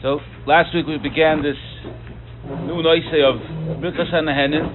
So last week we began this new noise of Birkas HaNehenin,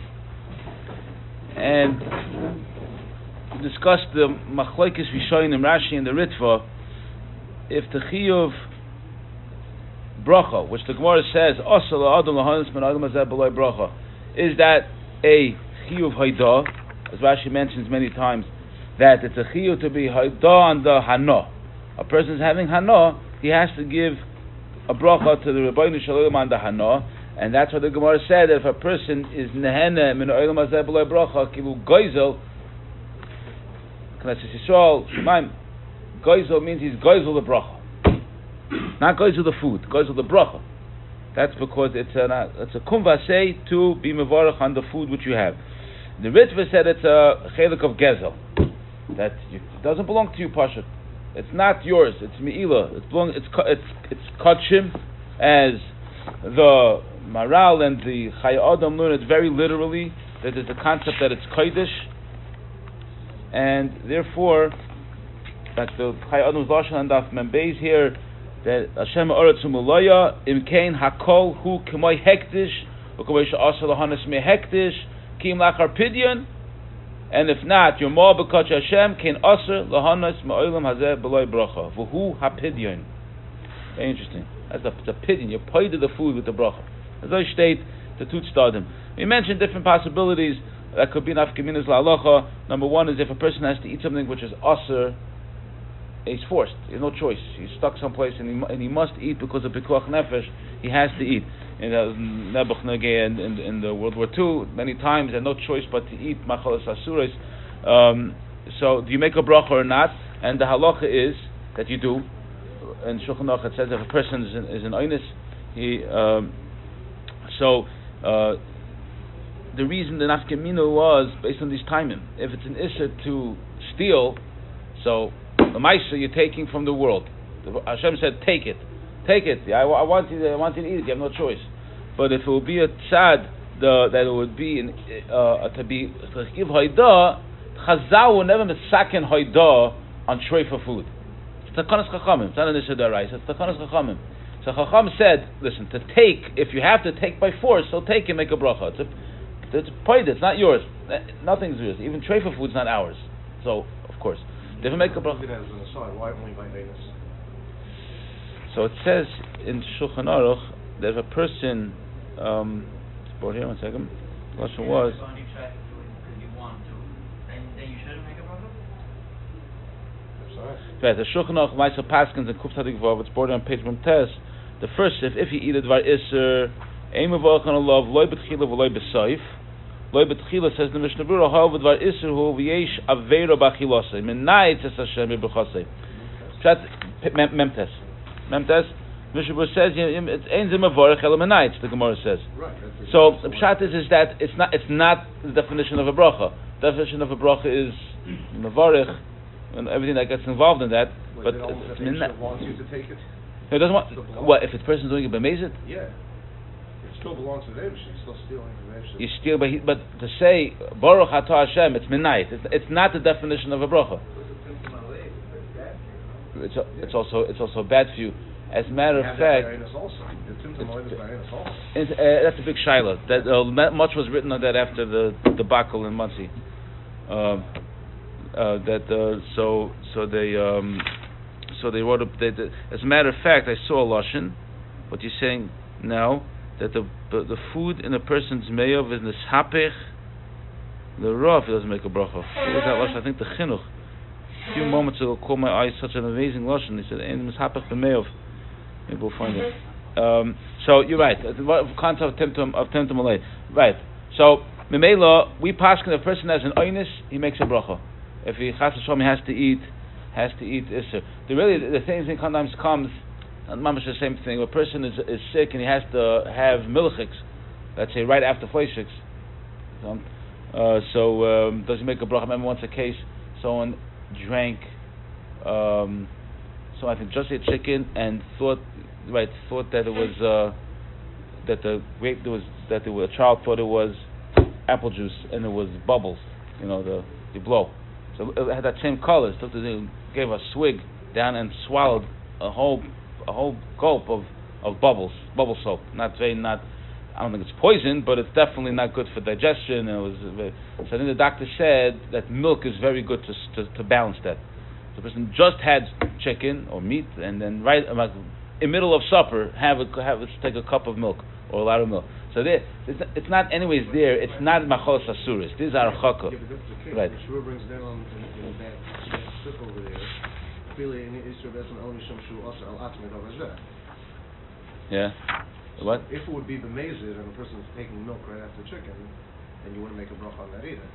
and we discussed the Machlokes Rishonim, Rashi, and the Ritva. If the Chiyuv Bracha, which the Gemara says, Asal Adam Lahanis Men Adam Hazeh B'loi Bracha, is that a Chiyuv Haidah, as Rashi mentions many times, that it's a Chiyuv to be Haidah on the Hana. A person is having Hana, he has to give a bracha to the Rebbeinu Shalom on the Hana, and that's what the Gemara said, that if a person is Nehene Min Olam Hazeh B'loi Bracha, Kilu Goizel, Knesset Yisrael, Shemaim, Goizel means he's Goizel the bracha. Not Goizel the food, Goizel the bracha. That's because it's a kumvasei to be mevarach on the food which you have. The Ritva said it's a chelik of gezel, that it doesn't belong to you, Pashat. It's not yours. It's meila. It's kachim, as the Maral and the Chayei Adam learn it very literally. That there's a concept that it's kodesh, and therefore that the Chayei Adam's lashon and Daf Mem Beis here, that Hashem Oretz Umulaya Imkein Hakol Hu K'moi Hektish U'K'moi She'aseh Lahanis Me Hektish Kim Lachar Pidyon. And if not, you're more because Hashem Kein Aser Lahanis Me'olam Hazeh B'loi Bracha V'Hu HaPidyon. Very interesting. That's a pidyon. You paid the food with the bracha. As I state, the Tut Stadim. We mentioned different possibilities that could be nafkaminas la'alacha. Number one is if a person has to eat something which is aser, he's forced. He has no choice. He's stuck someplace and he must eat because of pikuach nefesh. He has to eat. In Nebuchadnezzar in the World War II, many times they had no choice but to eat machalas asuros. So do you make a bracha or not? And the halacha is that you do. In Shulchan Aruch it says if a person is an oinus, the reason the nafkamina was based on this timing. If it's an issur to steal, so the ma'aser you're taking from the world. Hashem said, take it. I want you to eat it. You have no choice. But if it would be a tzad, that it would be to give haidah, Chazal will never misaken haidah on shrei for food. It's takanas chachamim. It's not an issur d'oraisa. It's takanas chachamim. So Chacham said, listen, to take, if you have to take by force, so take and make a bracha. It's paid. It's not yours. Nothing's yours. Even shrei for food is not ours. So of course, they make a bracha. Why only by anus? So it says in Shulchan Aruch that if a person, it's brought here, one second. The question was. If only try to do it because you want to, then you shouldn't make a bracha? Right, the Shulchan Aruch Ma'aser Paskins and Kuf Tzadik Vav, it's brought on page Memtes. The first, if you eat a dvar iser, ein mevarach on a love, loy betchila v'loy besoif. Loy betchila says the Mishnah Berurah, however dvar iser hu v'yesh aveira b'achilosei. Menayit es Hashem b'chosei. Pshat Memtes. Memtes, Mishnah Berurah says it's ein zeh mevarach ela menayit. The Gemara says. Right. So the pshat is that it's not the definition of a bracha. The definition of a bracha is mevarach and everything that gets involved in that. But But it wants you to take it. it doesn't want. What if the person's doing it b'mezid? Yeah. It still belongs to the Eibush. He's still stealing from the Eibush. You steal, but to say Baruch Atah Hashem, it's midnight. It's not the definition of a bracha. It's also bad for you. As a matter of fact, that's a big shaila. That much was written on that after the debacle in Monsey. So they wrote. As a matter of fact, I saw a lashon. What you're saying now, that the food in a person's meyav is nishapech. The raw, if he doesn't make a bracha. What was that lashon? I think the chinuch. A few moments ago, caught my eyes such an amazing lashon. He said, "Ein nishapech b'meyav." Maybe we'll find it. So you're right. The concept of temtum alay. Right. So Memela, we paskin if a person has an oinus, he makes a bracha. If he chas v'shalom, he has to eat iser. The same thing sometimes comes. Mamash the same thing. A person is sick and he has to have milchiks, let's say right after fleishiks. Does he make a bracha? I remember once a case, someone drank, so I think just ate chicken and thought that it was that the grape a child thought it was apple juice and it was bubbles, the blow. So it had that same color. So gave a swig down and swallowed a whole gulp of of bubble soap. Not. I don't think it's poison, but it's definitely not good for digestion. So then the doctor said that milk is very good to balance that. The person just had chicken or meat, and then right about in the middle of supper take a cup of milk or a lot of milk. So it's not anyways there. It's not macholos asuris. These are chaka. Yeah, but that's the case. Right. The Shur brings down in that strip over there. Really, in Israel, that's an only shamshu also al atmid avazeh. Yeah. What? If it would be b'mezid and a person is taking milk right after chicken, then you wouldn't make a bracha on that either.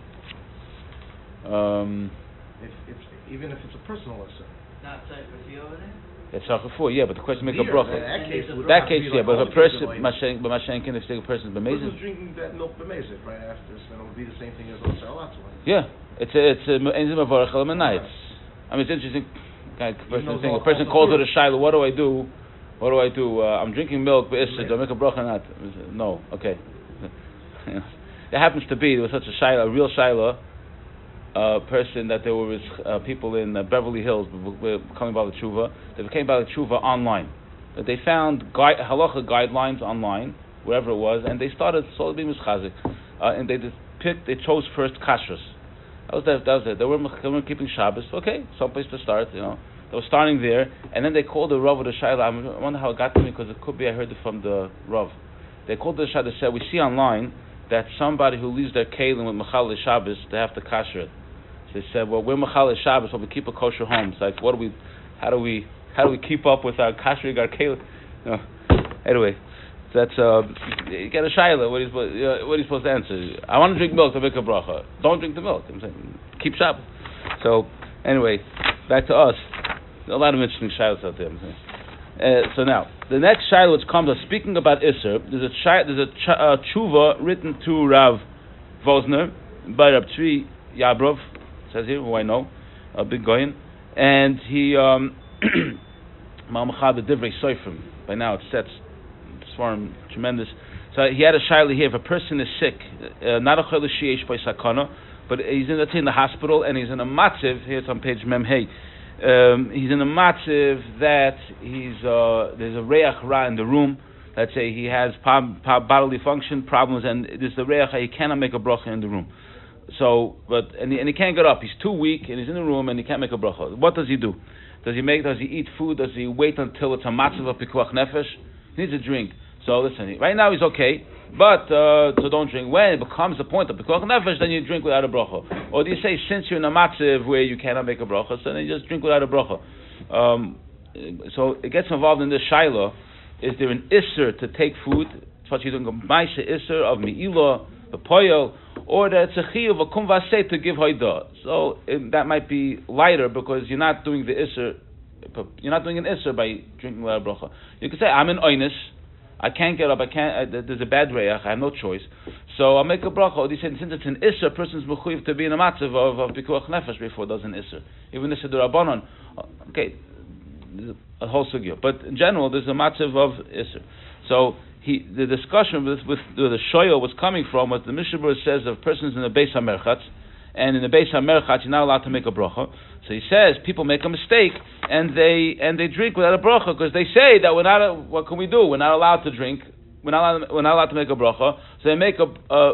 Even if it's a personal lesson. Not safe for you over there? It's chachafu, yeah, but the question make a Beer, bracha. That case, Yeah, but if a person, mashenkin, if a person's the b'mezid. person's drinking that milk b'mezid right after, so it would be the same thing as also al atmid. Yeah, it's a mavarach al manayitz. I mean, it's interesting. A person calls with a shiloh. What do I do? I'm drinking milk, but do I make a bracha or not? No. Okay. It happens to be there was such a shiloh, a real shiloh person that there was people in Beverly Hills coming by the tshuva. They came by the tshuva online. That they found halacha guidelines online, wherever it was, and they started slowly being mischazik. And they chose first kashrus. That was it. They weren't keeping Shabbos. Okay, someplace to start. They were starting there, and then they called the Rav of the Shaila. I wonder how it got to me, because it could be I heard it from the Rav. They called the Shaila. They said, we see online that somebody who leaves their kelim with Mechal Shabbos, they have to kasher it. So they said, well, we're Mechal Shabbos, but we keep a kosher home. It's like, how do we keep up with our kashering our kelim? Anyway, that's you get a Shaila. What are you supposed to answer? I want to drink milk to make a bracha. Don't drink the milk. I'm saying, keep Shabbos. So anyway, back to us. A lot of interesting shilas out there. So now, the next shilah which comes, speaking about Isser, there's a tshuva written to Rav Vosner by Rav Tzvi Yabrov, says here, who I know, a big goyin, and he Ma'amachad the Divrei Soifrim. By now it sets Svarim tremendous. So he had a shilah here. If a person is sick, not a chol sheyesh by sakana, but he's in the hospital and he's in a matziv. Here it's on page Memhei. He's in a matziv that there's a reach ra in the room. Let's say he has bodily function problems, and there's the reach he cannot make a bracha in the room. So, and he can't get up. He's too weak, and he's in the room, and he can't make a bracha. What does he do? Does he eat food? Does he wait until it's a matziv of pikuach nefesh? He needs a drink. So listen, right now he's okay, but so don't drink. When it becomes the point of pikuach nefesh, then you drink without a bracha. Or do you say, since you're in a matziv where you cannot make a bracha, so then you just drink without a bracha? So it gets involved in this shaila. Is there an isser to take food? It's what you're doing, a ma'aseh isser of me'ilah, the poyel, or that it's a chiyuv, a kumvaseh to give hoidah. So that might be lighter because you're not doing the isser. You're not doing an isser by drinking without a bracha. You can say, I'm in oinus. I can't get up. There's a bad reach. I have no choice. So I'll make a bracha. Or since it's an isser, a person's mechuyev to be in a matzav of pikuach nefesh before it does an isser. Even isser d'Rabbanan. Okay, a whole sugya. But in general, there's a matzav of isser. So the discussion with the shoyah was coming from what the Mishnah says: if a person's in the Beis HaMerchatz, and in the Beis HaMerchatz you're not allowed to make a bracha. So he says people make a mistake and they drink without a bracha because they say that what can we do? We're not allowed to drink. We're not allowed to make a bracha. So they make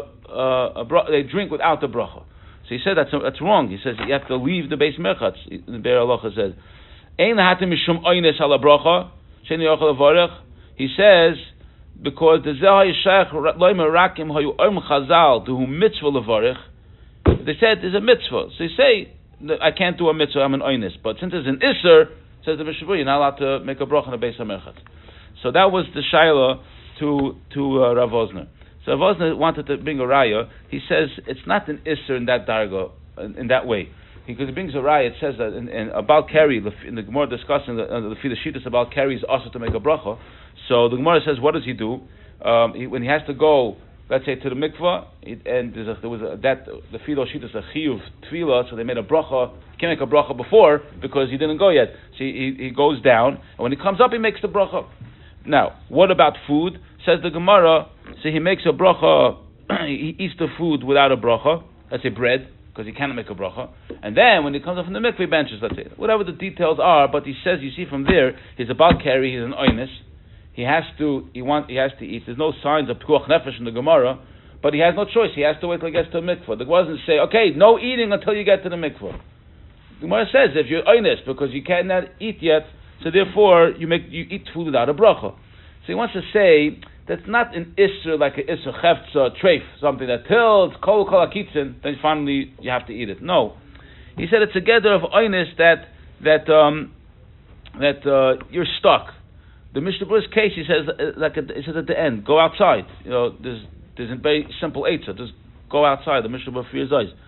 they drink without the bracha. So he said that's wrong. He says you have to leave the Beis HaMerchatz. The Be'er Halacha says ein hatem mishum oynes ala bracha sheni yochel avarech. He says because the zeh yishach loimer rakim hayu orm chazal duhu mitzvah levarech. They said there's a mitzvah. So you say, I can't do a mitzvah, I'm an oynis. But since it's an isser, says the Mishnah, you're not allowed to make a bracha in a Beis HaMerchatz. So that was the shaila to Rav Vosner. So Rav Vosner wanted to bring a raya. He says it's not an isser in that darga, in that way. Because he brings a raya, it says that in about Keri, in the Gemara discussing the Shittas about Keri is also to make a bracha. So the Gemara says, what does he do? When he has to go, let's say to the mikvah, and the Fido Shittas a chiyuv tefillah, so they made a bracha. He can't make a bracha before because he didn't go yet. So he goes down, and when he comes up, he makes the bracha. Now, what about food? Says the Gemara, so he makes a bracha, he eats the food without a bracha, let's say bread, because he cannot make a bracha. And then when he comes up from the mikvah, he benches, let's say. Whatever the details are, but he says, you see from there, he's about carry, he's an oynis. he has to eat. There's no signs of pikuach nefesh in the Gemara, but he has no choice. He has to wait till he gets to the mikvah. The Gemara doesn't say, okay, no eating until you get to the mikvah. The Gemara says if you're honest because you cannot eat yet, so therefore you eat food without a bracha. So he wants to say that's not an isser like an isser cheftza treif, something that till it's kol akitzin, then finally you have to eat it. No, he said it's a gather of honest that you're stuck. The Mishnah Berurah's case, he says he says at the end, go outside. There's a very simple eitzah. Just go outside. The Mishnah Berurah fears eyes.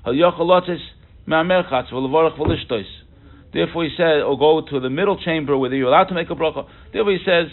Therefore, he said, or go to the middle chamber where you're allowed to make a bracha. Therefore, he says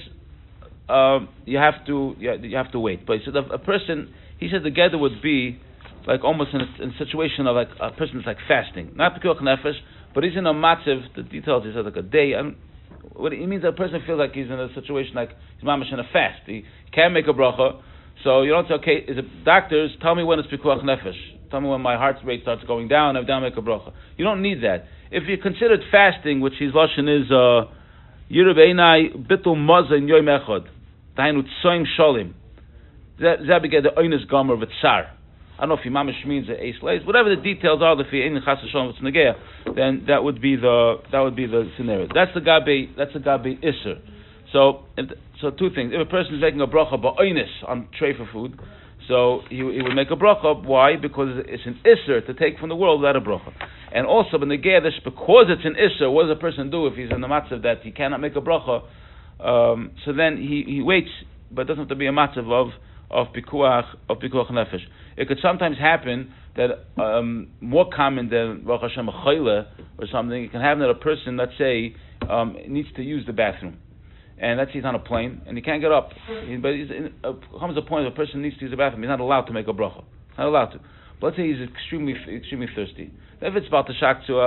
you have to wait. But he said a person, he said the gather would be like almost in a situation of like a person that's like fasting, not pikuach nefesh, but he's in a matziv. The details he said like a day. What he means, that a person feels like he's in a situation like he's mamash in a fast. He can't make a bracha, so you don't say, okay, doctors, tell me when it's pikuach nefesh. Tell me when my heart rate starts going down, I've done make a bracha. You don't need that. If you considered fasting, which his lashon is Yireh b'einai bitul mazen yoyim echad, dainu tzoim sholim. That beget the oines gomer v'tzar. I don't know if imamish means the ace lays, whatever the details are, if he ain't chas v'sholem v'tznegea, then that would be the scenario. That's the gabe isser. So two things. If a person is making a bracha ba'oines on tray for food, so he would make a bracha. Why? Because it's an isser to take from the world without a bracha. And also, in the Gedish, because it's an isser, what does a person do if he's in the matzav that he cannot make a bracha? So then he waits, but it doesn't have to be a matzav of pikuach nefesh. It could sometimes happen that more common than Baruch Hashem a chayle or something. It can happen that a person, let's say, needs to use the bathroom, and let's say he's on a plane and he can't get up. But comes a point where a person needs to use the bathroom. He's not allowed to make a bracha. Not allowed to. But let's say he's extremely thirsty. If it's about the shak to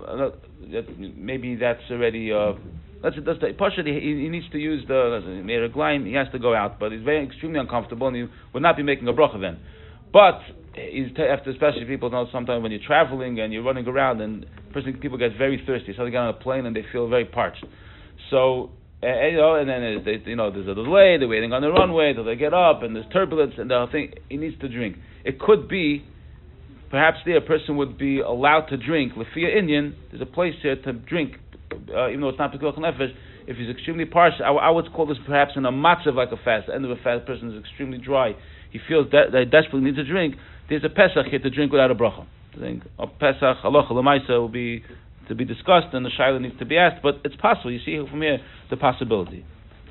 maybe that's already. Partially, he needs to use the meraglaim. He has to go out, but he's very extremely uncomfortable, and he would not be making a bracha then. But especially people know sometimes when you're traveling and you're running around, and people get very thirsty, so they get on a plane and they feel very parched. So and then there's a delay. They're waiting on the runway till they get up, and there's turbulence, and they'll think he needs to drink. It could be. Perhaps there a person would be allowed to drink. Lefia Indian, there's a place here to drink, even though it's not pikuach nefesh. If he's extremely parched, I would call this perhaps in a matzav like a fast. The end of a fast, person is extremely dry. He feels that he desperately needs to drink. There's a Pesach here to drink without a bracha. I think a Pesach, halacha l'maisa will be to be discussed, and the shaila needs to be asked. But it's possible. You see from here the possibility.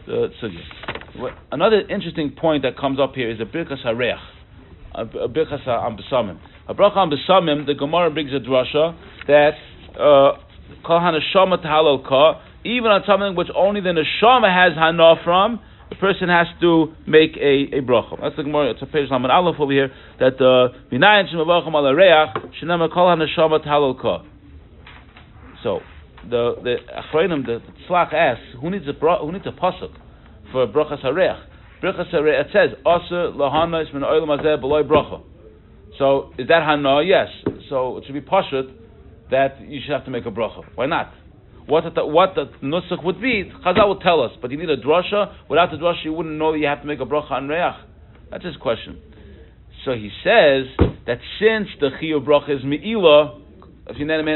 Another interesting point that comes up here is a birkas hareach, a birkas ambesamim. A bracha on besamim, the Gemara brings a drasha that kol haneshama tahalal ka, even on something which only the neshama has hana from, the person has to make a bracha. That's the Gemara. It's a page Lamed Aleph over here that v'nayin shemavacham al hareach shenema kol haneshama tahalal ka. So the Achronim, the Tzlach asks, who needs a pasuk for brachas hareach? Brachas hareach, it says aser lahanos min olam hazeh b'loy bracha. So is that hana? Yes. So it should be pashut that you should have to make a bracha. Why not? What the nusach would be, Chazal will tell us. But you need a drasha. Without the drasha, you wouldn't know that you have to make a bracha on reach. That's his question. So he says that since the chiyuv bracha is me'ilah, it's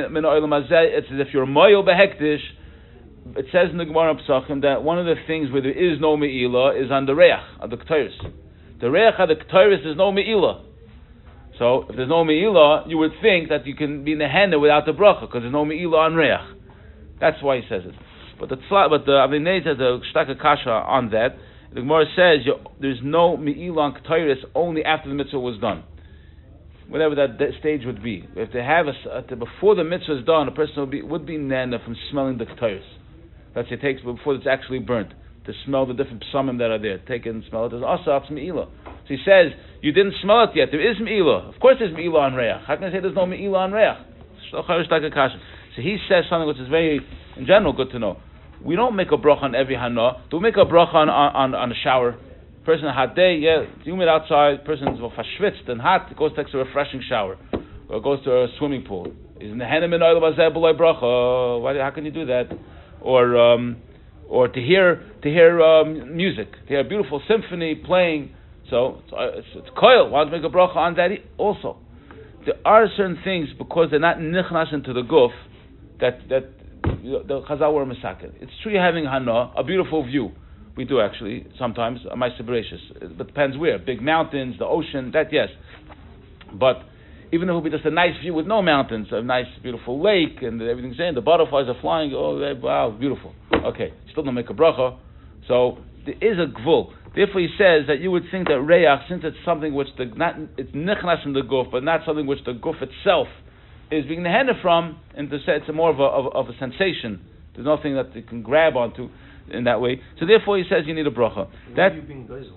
as if you're moyel behektish. It says in the Gemara Pesachim that one of the things where there is no me'ilah is on the reach, on the ketores. The reach of the ketores is no me'ilah. So if there's no me'ilah, you would think that you can be in the henna without the bracha because there's no me'ilah on reach. That's why he says it. But the Avinei says the shtaka kasha on that. The Gemara says there's no me'ilah on ketores only after the mitzvah was done. Whatever that stage would be. If they have before the mitzvah is done, a person would be nana from smelling the ketores. That's it takes before it's actually burnt to smell the different psamim that are there. Take it and smell it. There's also me'ilah. So he says, you didn't smell it yet. There is me'ilah. Of course there's me'ilah on reach. How can I say there's no me'ilah on reach? So he says something which is very, in general, good to know. We don't make a bracha on every hana. Do we make a bracha on a shower? Person a hot day, it's humid outside, person's verschwitzt and hot, goes takes a refreshing shower. Or goes to a swimming pool. Is in the henem in oil bazeh b'loy bracha. How can you do that? Or or to hear music, to hear a beautiful symphony playing. So it's koil. Want to make a bracha on that also. There are certain things because they're not nichnas into the guf that the Chazal were misaken. It's true you're having hana, a beautiful view. We do actually sometimes a ma'aser bereishis, but depends where. Big mountains, the ocean, that yes. But even if it would be just a nice view with no mountains, a nice beautiful lake and everything's in, the butterflies are flying. Oh wow, beautiful. Okay, still don't make a bracha. So there is a gvul. Therefore, he says that you would think that reyach, since it's something which it's nichnas in the guf, but not something which the guf itself is being nehenna from, and to say it's more of a sensation. There's nothing that you can grab onto in that way. So therefore, he says you need a bracha. Why are you being gezel?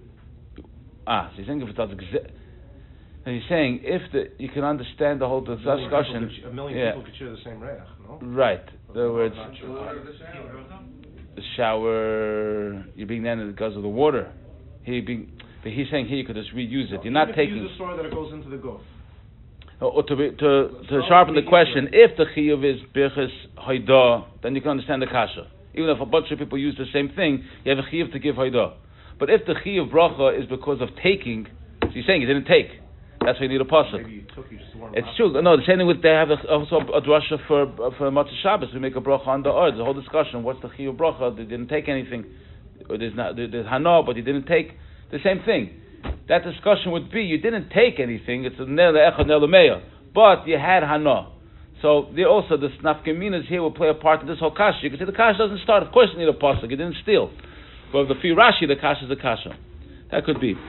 So he's saying if it's and he's saying you can understand the whole discussion. A million people could share the same reyach, no? Right. In other words, the shower, you're being then because of the water. But he's saying here you could just reuse it. You're not taking. Use a story that it goes into the guf. Or to sharpen the question, if the chiyuv is birchas hoidah, then you can understand the kasha. Even if a bunch of people use the same thing, you have a chiyuv to give hoidah. But if the chiyuv bracha is because of taking, so he's saying you didn't take. That's why you need a pasuk. Maybe you took, you just weren't. It's true. No, the same thing with they have also a drasha for Matzah Shabbos. We make a bracha on the earth. The whole discussion. What's the chiyuv bracha? They didn't take anything. Or there's hana, but you didn't take the same thing. That discussion would be you didn't take anything. It's a nele echad nele meya, but you had hana. So there also the nafkaminas here will play a part in this whole kasha. You can say the kasha doesn't start. Of course you need a pasuk. You didn't steal. But the fi Rashi, the kasha is a kasha. That could be.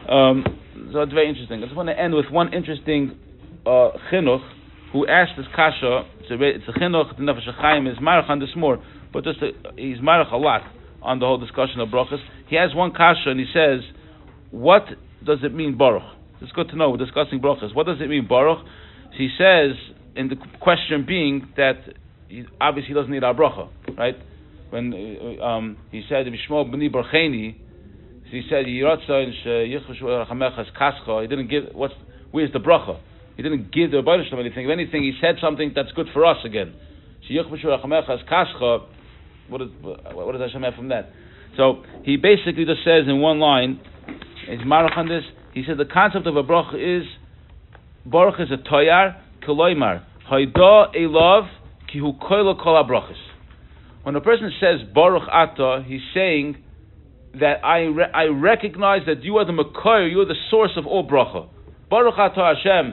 So it's very interesting. I just want to end with one interesting chinuch who asked this kasha. It's a chinuch. The Nefesh HaChaim is marach on this more, but he's marach a lot on the whole discussion of brachas. He has one kasha and he says, what does it mean baruch? It's good to know. We're discussing brachas. What does it mean baruch? He says, in the question being that obviously he doesn't need our bracha, right? When he said, "V'shmo b'ni barcheni," he said, he didn't give. Where's the bracha? He didn't give the Rebbeinu Shalom anything. If anything, he said something that's good for us again. What does Hashem have from that? So he basically just says in one line, is marach on this. He said the concept of a bracha is baruch is a toyar koloimar hayda elav ki hu koila kol habrachos. When a person says baruch ata, he's saying that I recognize that you are the Makor, you are the source of all bracha. Baruch atah Hashem,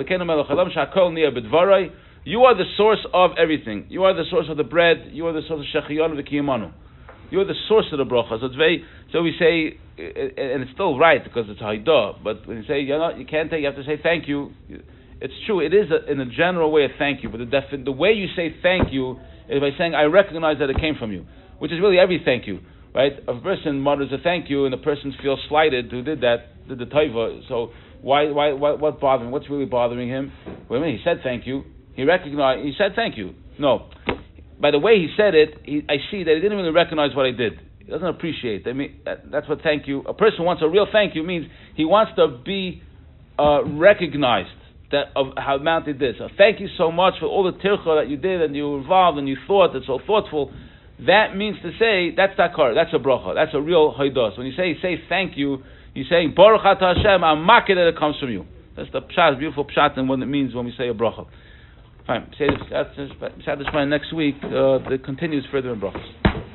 you are the source of everything. You are the source of the bread. You are the source of shechiyon of the kiyamanu. You are the source of the bracha. So we say, and it's still right because it's haidah. But when you say you can't take, you have to say thank you. It's true. It is in a general way a thank you. But the way you say thank you is by saying I recognize that it came from you, which is really every thank you. Right? A person mutters a thank you, and the person feels slighted who did the taiva. So what bothering? What's really bothering him? Wait a minute, he said thank you. He said thank you. No, by the way he said it, I see that he didn't really recognize what I did. He doesn't appreciate. That's what thank you. A person wants a real thank you means he wants to be recognized that of how mounted this. Thank you so much for all the tircha that you did and you were involved and you thought. It's so thoughtful. That means to say, that's takar, that's a bracha, that's a real haidos. When you say thank you, you're saying, Baruch atah Hashem, I'm maked that it comes from you. That's the pshat, beautiful pshat, and what it means when we say a bracha. Fine, say this next week, it continues further in brachas.